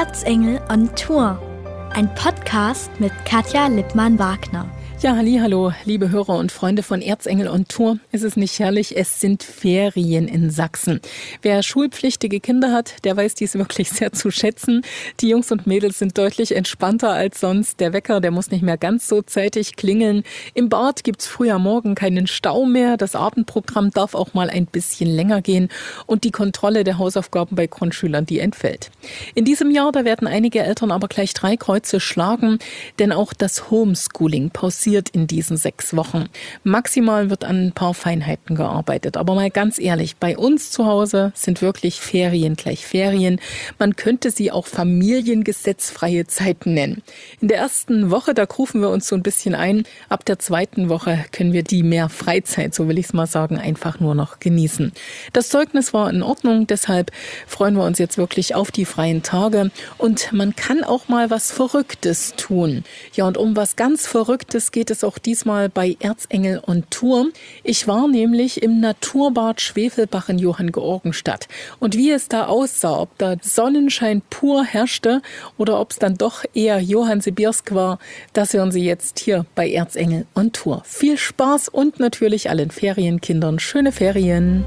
Erzengel on Tour, ein Podcast mit Katja Lippmann-Wagner. Ja, hallo, liebe Hörer und Freunde von Erzengel on Tour. Ist es nicht herrlich? Es sind Ferien in Sachsen. Wer schulpflichtige Kinder hat, der weiß dies wirklich sehr zu schätzen. Die Jungs und Mädels sind deutlich entspannter als sonst. Der Wecker, der muss nicht mehr ganz so zeitig klingeln. Im Bad gibt's früh am Morgen keinen Stau mehr. Das Abendprogramm darf auch mal ein bisschen länger gehen. Und die Kontrolle der Hausaufgaben bei Grundschülern, die entfällt. In diesem Jahr, da werden einige Eltern aber gleich 3 Kreuze schlagen, denn auch das Homeschooling pausiert in diesen 6 Wochen. Maximal wird an ein paar Feinheiten gearbeitet. Aber mal ganz ehrlich, bei uns zu Hause sind wirklich Ferien gleich Ferien. Man könnte sie auch familiengesetzfreie Zeiten nennen. In der ersten Woche, da rufen wir uns so ein bisschen ein. Ab der zweiten Woche können wir die mehr Freizeit, so will ich es mal sagen, einfach nur noch genießen. Das Zeugnis war in Ordnung, deshalb freuen wir uns jetzt wirklich auf die freien Tage. Und man kann auch mal was Verrücktes tun. Ja, und um was ganz Verrücktes geht es auch diesmal bei Erzengel on Tour. Ich war nämlich im Naturbad Schwefelbach in Johanngeorgenstadt. Und wie es da aussah, ob da Sonnenschein pur herrschte oder ob es dann doch eher Johann-Sibirsk war, das hören Sie jetzt hier bei Erzengel on Tour. Viel Spaß und natürlich allen Ferienkindern schöne Ferien.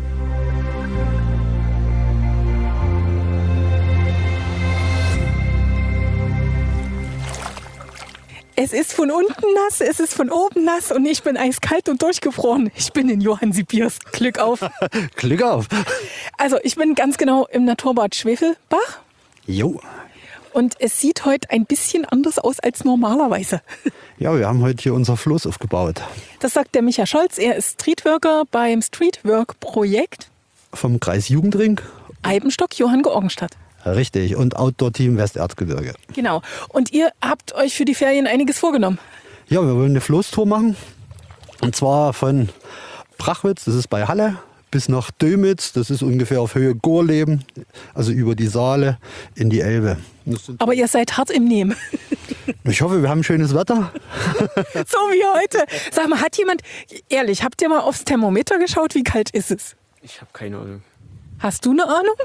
Es ist von unten nass, es ist von oben nass und ich bin eiskalt und durchgefroren. Ich bin in Johann-Sibirsk. Glück auf. Glück auf. Also ich bin ganz genau im Naturbad Schwefelbach. Jo. Und es sieht heute ein bisschen anders aus als normalerweise. Ja, wir haben heute hier unser Floß aufgebaut. Das sagt der Micha Scholz. Er ist Streetworker beim Streetwork-Projekt Vom Kreis Jugendring. Eibenstock, Johanngeorgenstadt. Richtig. Und Outdoor-Team Westerzgebirge. Genau. Und ihr habt euch für die Ferien einiges vorgenommen. Ja, wir wollen eine Floßtour machen. Und zwar von Brachwitz, das ist bei Halle, bis nach Dömitz, das ist ungefähr auf Höhe Gorleben, also über die Saale in die Elbe. Aber ihr seid hart im Nehmen. Ich hoffe, wir haben schönes Wetter. So wie heute. Sag mal, hat jemand, ehrlich, habt ihr mal aufs Thermometer geschaut, wie kalt ist es? Ich habe keine Ahnung. Hast du eine Ahnung?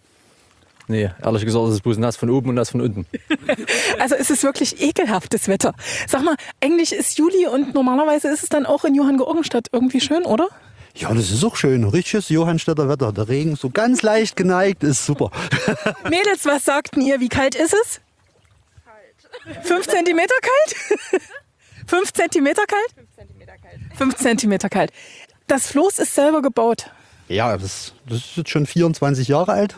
Nee, ehrlich gesagt, es ist bloß nass von oben und nass von unten. Also es ist wirklich ekelhaftes Wetter. Sag mal, eigentlich ist Juli und normalerweise ist es dann auch in Johanngeorgenstadt irgendwie schön, oder? Ja, das ist auch schön. Richtiges Johannstädter Wetter. Der Regen so ganz leicht geneigt, ist super. Mädels, was sagten ihr? Wie kalt ist es? Kalt. 5 Zentimeter kalt? 5 Zentimeter kalt? 5 Zentimeter kalt. 5 Zentimeter kalt. Das Floß ist selber gebaut. Ja, das ist jetzt schon 24 Jahre alt.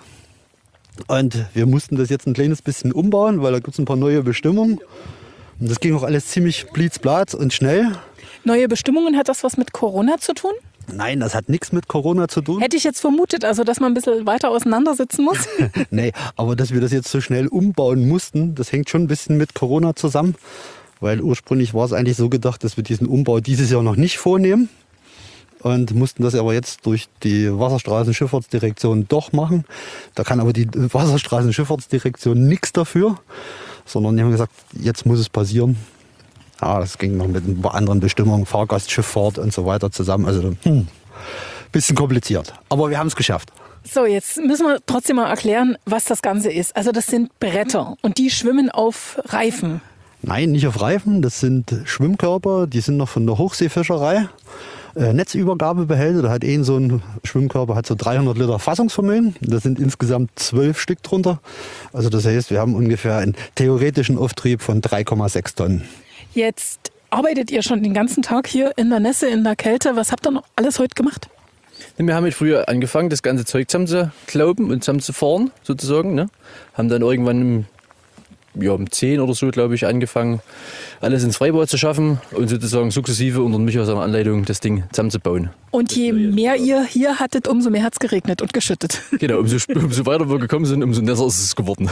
Und wir mussten das jetzt ein kleines bisschen umbauen, weil da gibt es ein paar neue Bestimmungen. Und das ging auch alles ziemlich blitzblatz und schnell. Neue Bestimmungen, hat das was mit Corona zu tun? Nein, das hat nichts mit Corona zu tun. Hätte ich jetzt vermutet, also dass man ein bisschen weiter auseinandersitzen muss. Nee, aber dass wir das jetzt so schnell umbauen mussten, das hängt schon ein bisschen mit Corona zusammen. Weil ursprünglich war es eigentlich so gedacht, dass wir diesen Umbau dieses Jahr noch nicht vornehmen. Und mussten das aber jetzt durch die Wasserstraßenschifffahrtsdirektion doch machen. Da kann aber die Wasserstraßenschifffahrtsdirektion nichts dafür, sondern die haben gesagt, jetzt muss es passieren. Ja, das ging noch mit ein paar anderen Bestimmungen, Fahrgastschifffahrt und so weiter zusammen. Also bisschen kompliziert, aber wir haben es geschafft. So, jetzt müssen wir trotzdem mal erklären, was das Ganze ist. Also das sind Bretter und die schwimmen auf Reifen. Nein, nicht auf Reifen, das sind Schwimmkörper, die sind noch von der Hochseefischerei. Netzübergabebehälter, da hat so ein Schwimmkörper hat so 300 Liter Fassungsvermögen. Da sind insgesamt 12 Stück drunter. Also das heißt, wir haben ungefähr einen theoretischen Auftrieb von 3,6 Tonnen. Jetzt arbeitet ihr schon den ganzen Tag hier in der Nässe, in der Kälte. Was habt ihr noch alles heute gemacht? Wir haben früher angefangen, das ganze Zeug zusammenzuklauben und zusammenzufahren, sozusagen. Ne? Haben dann irgendwann um 10 oder so, glaube ich, angefangen, alles ins Freibad zu schaffen und sozusagen sukzessive unter Micha seiner Anleitung das Ding zusammenzubauen. Und je mehr ihr hier hattet, umso mehr hat es geregnet und geschüttet. Genau, umso weiter wir gekommen sind, umso nässer ist es geworden.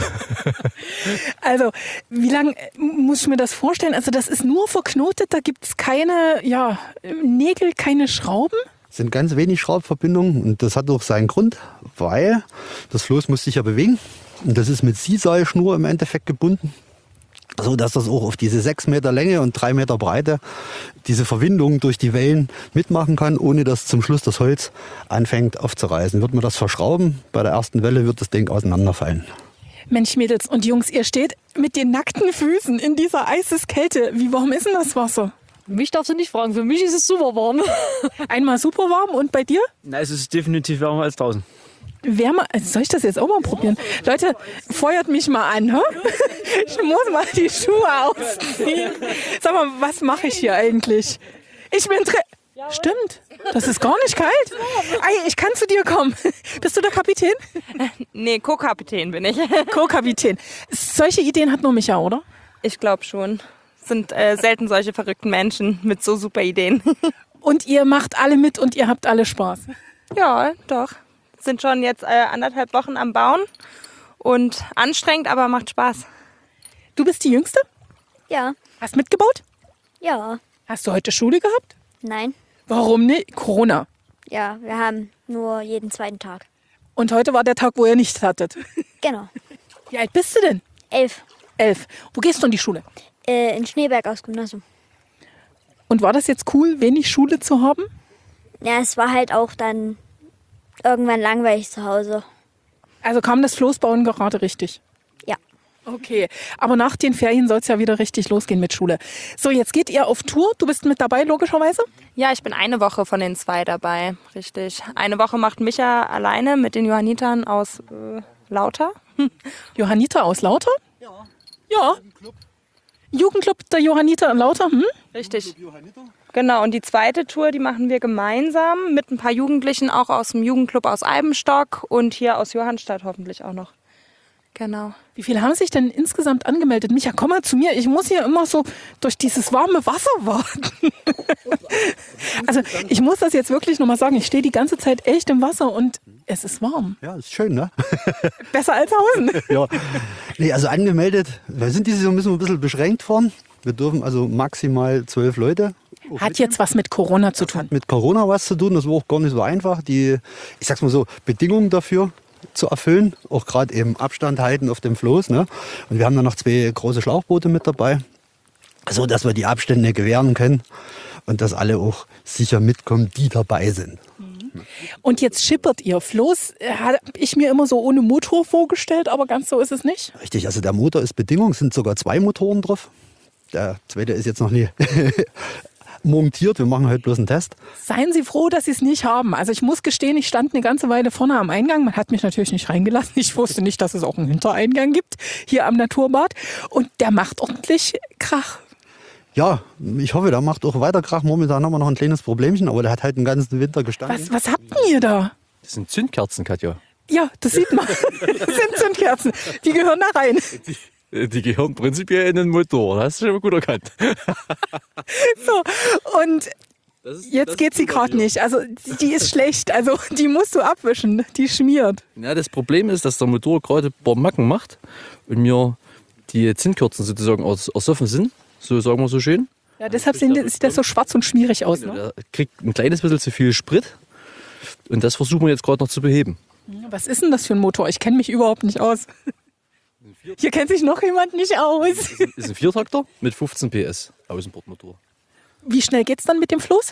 Also, wie lange muss ich mir das vorstellen? Also das ist nur verknotet, da gibt es keine Nägel, keine Schrauben? Es sind ganz wenig Schraubverbindungen und das hat auch seinen Grund, weil das Floß muss sich ja bewegen. Und das ist mit Siesalschnur im Endeffekt gebunden, so dass das auch auf diese 6 Meter Länge und 3 Meter Breite diese Verwindung durch die Wellen mitmachen kann, ohne dass zum Schluss das Holz anfängt aufzureißen. Wird man das verschrauben, bei der ersten Welle wird das Ding auseinanderfallen. Mensch, Mädels und Jungs, ihr steht mit den nackten Füßen in dieser Eiseskälte. Wie warm ist denn das Wasser? Mich darfst du nicht fragen, für mich ist es super warm. Einmal super warm und bei dir? Na, es ist definitiv wärmer als draußen. Wärmer, soll ich das jetzt auch mal probieren? Leute, feuert mich mal an, hä? Ich muss mal die Schuhe ausziehen. Sag mal, was mache ich hier eigentlich? Ich bin Stimmt, das ist gar nicht kalt. Ei, ich kann zu dir kommen. Bist du der Kapitän? Nee, Co-Kapitän bin ich. Co-Kapitän. Solche Ideen hat nur Micha, oder? Ich glaube schon. Es sind selten solche verrückten Menschen mit so super Ideen. Und ihr macht alle mit und ihr habt alle Spaß. Ja, doch. Sind schon jetzt 1,5 Wochen am Bauen und anstrengend, aber macht Spaß. Du bist die Jüngste? Ja. Hast mitgebaut? Ja. Hast du heute Schule gehabt? Nein. Warum nicht? Corona. Ja, wir haben nur jeden zweiten Tag. Und heute war der Tag, wo ihr nicht hattet. Genau. Wie alt bist du denn? 11. 11. Wo gehst du in die Schule? In Schneeberg aufs Gymnasium. Und war das jetzt cool, wenig Schule zu haben? Ja, es war halt auch dann irgendwann langweilig zu Hause. Also kam das Floßbauen gerade richtig? Ja. Okay, aber nach den Ferien soll es ja wieder richtig losgehen mit Schule. So, jetzt geht ihr auf Tour. Du bist mit dabei, logischerweise? Ja, ich bin eine Woche von den 2 dabei, richtig. Eine Woche macht Micha alleine mit den Johannitern aus Lauter. Johanniter aus Lauter? Ja. Jugendclub der Johanniter in Lauter? Richtig. Genau, und die zweite Tour, die machen wir gemeinsam mit ein paar Jugendlichen, auch aus dem Jugendclub aus Eibenstock und hier aus Johannstadt hoffentlich auch noch. Genau. Wie viele haben sich denn insgesamt angemeldet? Micha, komm mal zu mir. Ich muss hier immer so durch dieses warme Wasser warten. Also ich muss das jetzt wirklich nochmal sagen. Ich stehe die ganze Zeit echt im Wasser und es ist warm. Ja, ist schön, ne? Besser als Hausen. Ja. Nee, also angemeldet, wir sind dieses Jahr ein bisschen beschränkt worden. Wir dürfen also maximal 12 Leute. Hat jetzt was mit Corona zu tun. Mit Corona was zu tun, das war auch gar nicht so einfach. Die, ich sag's mal so, Bedingungen dafür zu erfüllen, auch gerade eben Abstand halten auf dem Floß. Ne? Und wir haben dann noch 2 große Schlauchboote mit dabei, so dass wir die Abstände gewähren können und dass alle auch sicher mitkommen, die dabei sind. Und jetzt schippert ihr. Floß habe ich mir immer so ohne Motor vorgestellt, aber ganz so ist es nicht. Richtig, also der Motor ist Bedingung, es sind sogar 2 Motoren drauf. Der zweite ist jetzt noch nie montiert, wir machen heute bloß einen Test. Seien Sie froh, dass Sie es nicht haben. Also ich muss gestehen, ich stand eine ganze Weile vorne am Eingang. Man hat mich natürlich nicht reingelassen. Ich wusste nicht, dass es auch einen Hintereingang gibt, hier am Naturbad. Und der macht ordentlich Krach. Ja, ich hoffe, der macht auch weiter Krach. Momentan haben wir noch ein kleines Problemchen, aber der hat halt den ganzen Winter gestanden. Was habt ihr da? Das sind Zündkerzen, Katja. Ja, das sieht man. Das sind Zündkerzen. Die gehören da rein. Die gehören prinzipiell in den Motor. Das hast du schon mal gut erkannt. So, und jetzt geht sie gerade nicht. Also die ist schlecht. Also die musst du abwischen. Die schmiert. Ja, das Problem ist, dass der Motor gerade ein paar Macken macht und mir die Zündkerzen sozusagen ersoffen sind. So sagen wir so schön. Ja, deshalb sieht das so schwarz und schmierig aus. Ne? Der kriegt ein kleines bisschen zu viel Sprit und das versuchen wir jetzt gerade noch zu beheben. Was ist denn das für ein Motor? Ich kenne mich überhaupt nicht aus. Hier kennt sich noch jemand nicht aus. Ist ein Viertakter mit 15 PS Außenbordmotor. Wie schnell geht's dann mit dem Floß?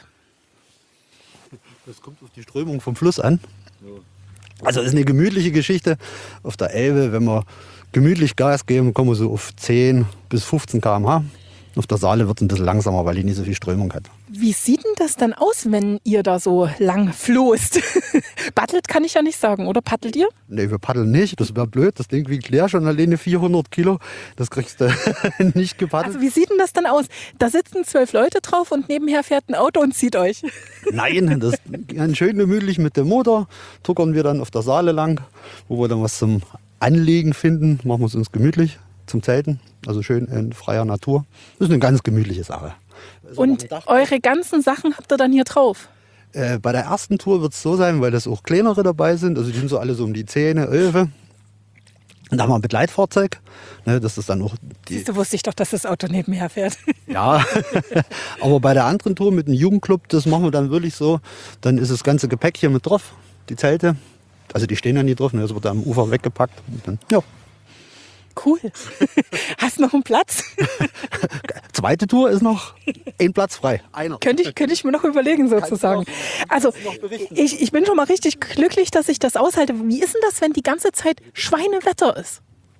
Das kommt auf die Strömung vom Fluss an. Also ist eine gemütliche Geschichte. Auf der Elbe, wenn wir gemütlich Gas geben, kommen wir so auf 10 bis 15 km/h. Auf der Saale wird es ein bisschen langsamer, weil die nicht so viel Strömung hat. Wie sieht denn das dann aus, wenn ihr da so lang floßt? Paddelt kann ich ja nicht sagen, oder paddelt ihr? Nee, wir paddeln nicht. Das wäre blöd. Das Ding wiegt leer schon alleine 400 Kilo. Das kriegst du nicht gepaddelt. Also wie sieht denn das dann aus? Da sitzen 12 Leute drauf und nebenher fährt ein Auto und zieht euch. Nein, das ist ganz schön gemütlich mit dem Motor. Tuckern wir dann auf der Saale lang, wo wir dann was zum Anlegen finden. Machen wir es uns gemütlich zum Zelten. Also schön in freier Natur. Das ist eine ganz gemütliche Sache. Und eure ganzen Sachen habt ihr dann hier drauf? Bei der ersten Tour wird es so sein, weil das auch kleinere dabei sind. Also die sind so alle so um die 10, 11. Und da haben wir ein Begleitfahrzeug. Ne, das ist dann auch Siehst du, wusste ich doch, dass das Auto nebenher fährt. Ja, aber bei der anderen Tour mit dem Jugendclub, das machen wir dann wirklich so. Dann ist das ganze Gepäck hier mit drauf, die Zelte. Also die stehen dann hier drauf, ne, das wird dann am Ufer weggepackt. Und dann, ja. Cool. Hast du noch einen Platz? Zweite Tour ist noch ein Platz frei. Einer. Könnte ich mir noch überlegen, sozusagen. Also, ich bin schon mal richtig glücklich, dass ich das aushalte. Wie ist denn das, wenn die ganze Zeit Schweinewetter ist?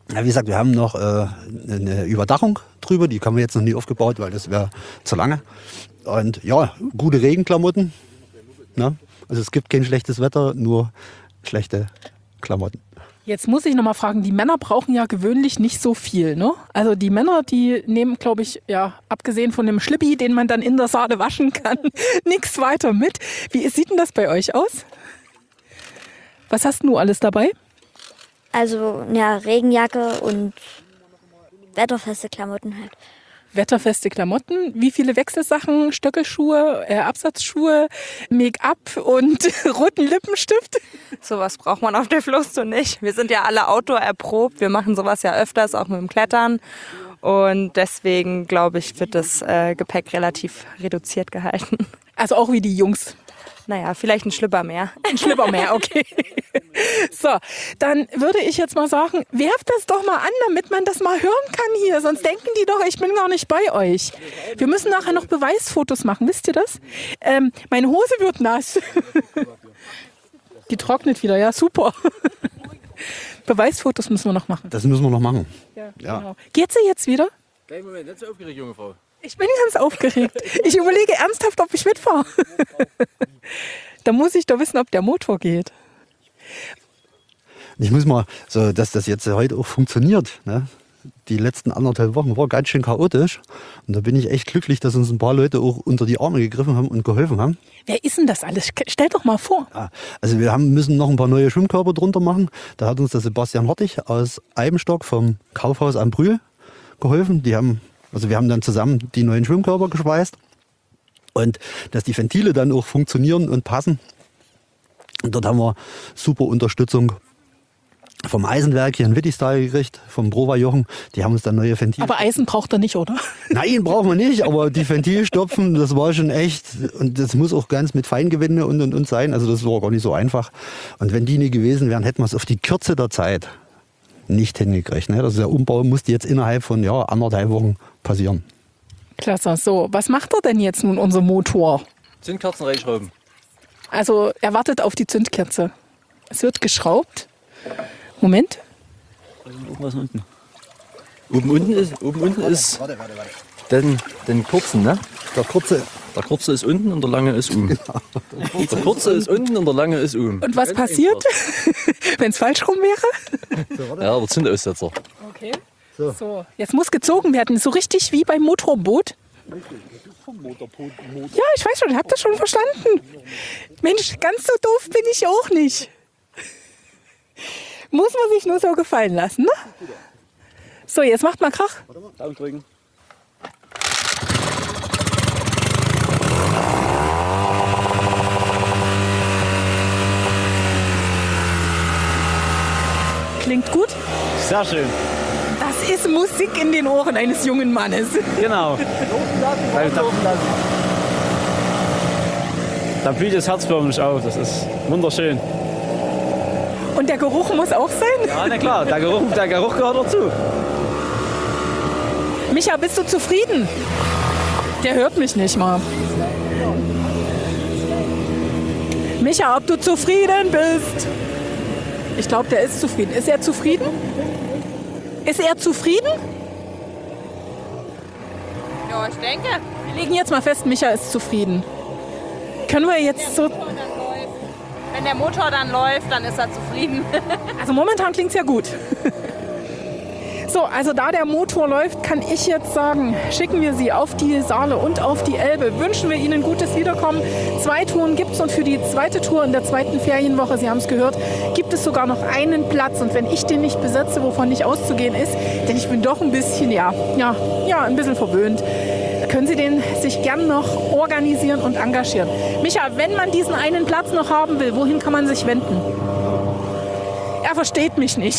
Ja, wie gesagt, wir haben noch eine Überdachung drüber, die haben wir jetzt noch nie aufgebaut, weil das wäre zu lange. Und ja, gute Regenklamotten. Ne? Also es gibt kein schlechtes Wetter, nur schlechte Klamotten. Jetzt muss ich noch mal fragen, die Männer brauchen ja gewöhnlich nicht so viel, ne? Also die Männer, die nehmen, glaube ich, ja, abgesehen von dem Schlippi, den man dann in der Saale waschen kann, nichts weiter mit. Wie sieht denn das bei euch aus? Was hast du alles dabei? Also ja, Regenjacke und wetterfeste Klamotten halt. Wetterfeste Klamotten, wie viele Wechselsachen, Stöckelschuhe, Absatzschuhe, Make-up und roten Lippenstift? Sowas braucht man auf der Flusstour nicht. Wir sind ja alle Outdoor erprobt. Wir machen sowas ja öfters, auch mit dem Klettern. Und deswegen, glaube ich, wird das Gepäck relativ reduziert gehalten. Also auch wie die Jungs. Naja, vielleicht ein Schlipper mehr. Ein Schlipper mehr, okay. So, dann würde ich jetzt mal sagen, werft das doch mal an, damit man das mal hören kann hier. Sonst denken die doch, ich bin gar nicht bei euch. Wir müssen nachher noch Beweisfotos machen, wisst ihr das? Meine Hose wird nass. Die trocknet wieder, ja, super. Beweisfotos müssen wir noch machen. Das müssen wir noch machen. Ja. Genau. Geht sie jetzt wieder? Kleinen Moment, nicht so aufgeregt, junge Frau. Ich bin ganz aufgeregt. Ich überlege ernsthaft, ob ich mitfahre. Da muss ich doch wissen, ob der Motor geht. Ich muss mal, so, dass das jetzt heute auch funktioniert. Ne? Die letzten 1,5 Wochen war ganz schön chaotisch. Und da bin ich echt glücklich, dass uns ein paar Leute auch unter die Arme gegriffen haben und geholfen haben. Wer ist denn das alles? Stell doch mal vor. Also wir müssen noch ein paar neue Schwimmkörper drunter machen. Da hat uns der Sebastian Hortig aus Eibenstock vom Kaufhaus am Brühl geholfen. Wir haben dann zusammen die neuen Schwimmkörper geschweißt. Und dass die Ventile dann auch funktionieren und passen. Und dort haben wir super Unterstützung vom Eisenwerk hier in Wittistal gekriegt, vom Brova-Jochen. Die haben uns dann neue Ventile. Aber Eisen braucht er nicht, oder? Nein, brauchen wir nicht, aber die Ventilstopfen, das war schon echt. Und das muss auch ganz mit Feingewinde und sein. Also das war gar nicht so einfach. Und wenn die nie gewesen wären, hätten wir es auf die Kürze der Zeit nicht hingekriegt. Ne? Also der Umbau musste jetzt innerhalb von 1,5 Wochen passieren. Klasse. So, was macht er denn jetzt nun, unser Motor? Zündkerzen reinschrauben. Also er wartet auf die Zündkerze. Es wird geschraubt. Moment. Oben was unten. Oben unten ist den kurzen, ne? Der kurze ist unten und der lange ist oben. Genau. Der kurze ist unten und der lange ist oben. Und was passiert, wenn es falsch rum wäre? Ja, der Zündaussetzer. Okay. So, jetzt muss gezogen werden, so richtig wie beim Motorboot. Ja, ich weiß schon, ich habe das schon verstanden. Mensch, ganz so doof bin ich auch nicht. Muss man sich nur so gefallen lassen, ne? So, jetzt macht mal Krach. Daumen drücken. Klingt gut? Sehr schön. Das ist Musik in den Ohren eines jungen Mannes. Genau. Da blüht das Herz förmlich auf. Das ist wunderschön. Und der Geruch muss auch sein? Ja, na klar, der Geruch gehört dazu. Micha, bist du zufrieden? Der hört mich nicht mal. Micha, ob du zufrieden bist? Ich glaube, der ist zufrieden. Ist er zufrieden? Ist er zufrieden? Ja, ich denke. Wir legen jetzt mal fest, Micha ist zufrieden. Können wir jetzt so... Wenn der Motor dann läuft, dann ist er zufrieden. Also momentan klingt es ja gut. So, also da der Motor läuft, kann ich jetzt sagen, schicken wir Sie auf die Saale und auf die Elbe. Wünschen wir Ihnen gutes Wiederkommen. 2 Touren gibt es und für die zweite Tour in der zweiten Ferienwoche, Sie haben es gehört, gibt es sogar noch einen Platz. Und wenn ich den nicht besetze, wovon nicht auszugehen ist, denn ich bin doch ein bisschen, ein bisschen verwöhnt, können Sie den sich gern noch organisieren und engagieren. Micha, wenn man diesen einen Platz noch haben will, wohin kann man sich wenden? Er versteht mich nicht.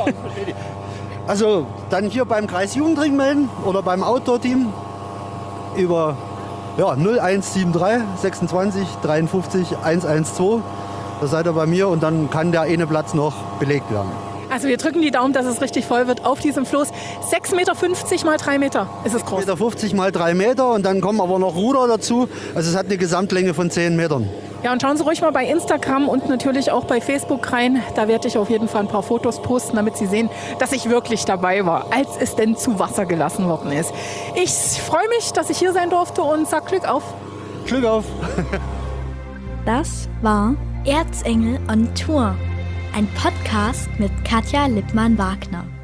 Also dann hier beim Kreisjugendring melden oder beim Outdoor-Team über 0173 26 53 112. Da seid ihr bei mir und dann kann der eine Platz noch belegt werden. Also wir drücken die Daumen, dass es richtig voll wird auf diesem Floß. 6,50 Meter mal 3 Meter ist es groß. 6,50 Meter mal 3 Meter und dann kommen aber noch Ruder dazu. Also es hat eine Gesamtlänge von 10 Metern. Ja, und schauen Sie ruhig mal bei Instagram und natürlich auch bei Facebook rein. Da werde ich auf jeden Fall ein paar Fotos posten, damit Sie sehen, dass ich wirklich dabei war, als es denn zu Wasser gelassen worden ist. Ich freue mich, dass ich hier sein durfte und sag Glück auf. Glück auf! Das war Erzengel on Tour, ein Podcast mit Katja Lippmann-Wagner.